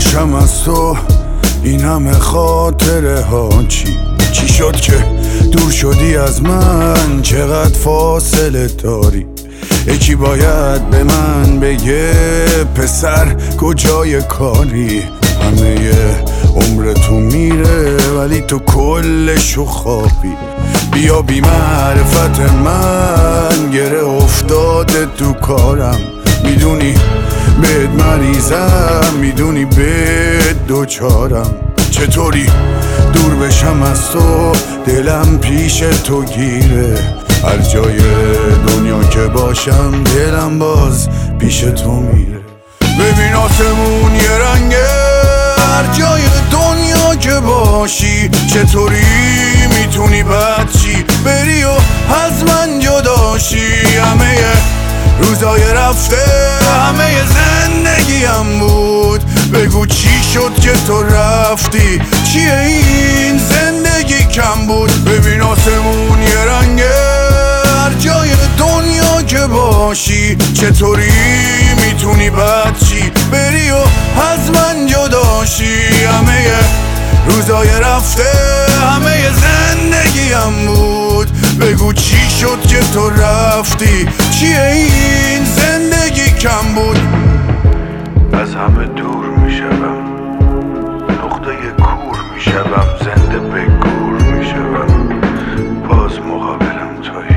بشم از تو این همه خاطره ها. چی شد که دور شدی از من؟ چقدر فاصله داری؟ یکی باید به من بگه پسر کجای کاری؟ همه عمر تو میره ولی تو کلشو خوابی. بیا بی معرفت من گره افتاده تو کارم. میدونی بهت مریضم، میدونی بهت دوچارم. چطوری دور بشم از تو؟ دلم پیش تو گیره. هر جای دنیا که باشم دلم باز پیش تو میره. ببین آسمون یه رنگه هر جای دنیا که باشی. چطوری میتونی بد چی بری و از من جداشی؟ همه روزای رفته همه زندگیم بود. بگو چی شد که تو رفتی؟ چیه این زندگی کم بود؟ ببین آسمون یه رنگه هر جای دنیا که باشی. چطوری میتونی بد چی بری و از من جداشی؟ همه روزای رفته همه زندگیم بود. بگو چی شد که تو رفتی؟ چیه این زندگی کم بود؟ از همه دور میشم، نقطه کور میشم، زنده به گور میشم، باز مقابلم توی.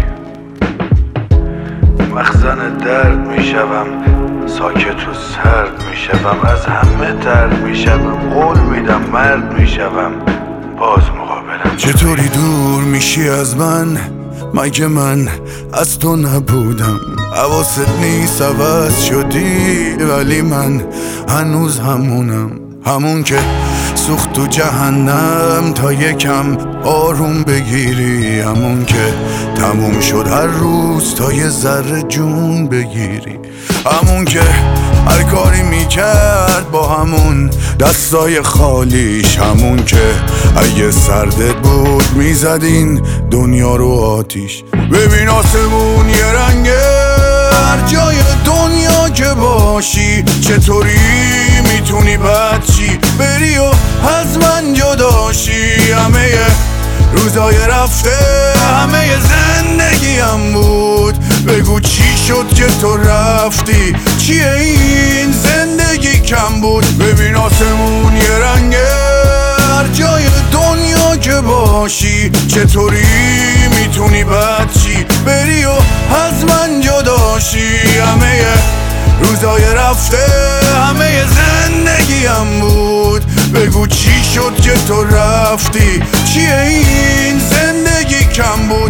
مخزن درد میشم، ساکت و سرد میشم، از همه درد میشم، قول میدم مرد میشم، باز مقابلم. چطوری دور میشی از من؟ مگه من از تو نبودم؟ حواست نیست عوض شدی ولی من هنوز همونم. همون که سوخت تو جهنم تا یکم آروم بگیری. همون که تموم شد هر روز تا یه ذره جون بگیری. همون که هر کاری میکرد با همون دستای خالیش. همون که اگه سردت بود میزدین دنیا رو آتیش. ببین آسمون یه رنگه هر جای دنیا که باشی. چطوری میتونی بد چی بری و از من جداشی؟ همه روزای رفته همه زندگیم بود. بگو چی شد که تو رفتی؟ چیه این زندگی کم بود؟ ببین آسمون یه رنگه هر جای دنیا که باشی. چطوری میتونی بد چی بری و از من جداشی؟ همه روزای رفته همه زندگیم بود. بگو چی شد که تو رفتی؟ چیه این زندگی کم بود؟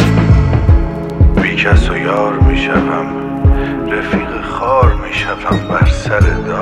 بی کس و یار میشم، رفیق خار میشم، بر سر دار